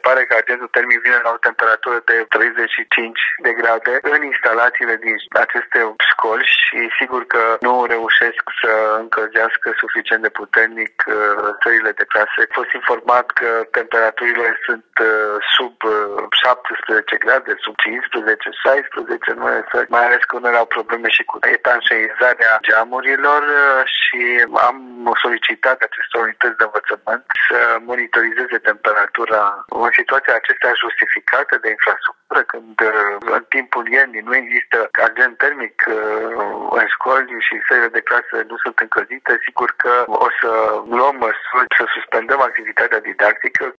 pare că agentul termic vine la o temperatură de 35 de grade în instalațiile din aceste școli și sigur că nu reușesc să încălzească suficient de puternic sălile de clase. Am fost informat că temperaturile sunt sub 17 grade, sub 15, 16 în unele țări, mai ales că unele au probleme și cu etanșeizarea geamurilor și am solicitat acestor unități de învățământ să monitorizeze temperatura în situația acestea justificată de infrastructură, când în timpul iernii nu există agent termic în școli și sălile de clasă nu sunt încălzite. Sigur că o să luăm măsuri să suspendăm activitatea didactică.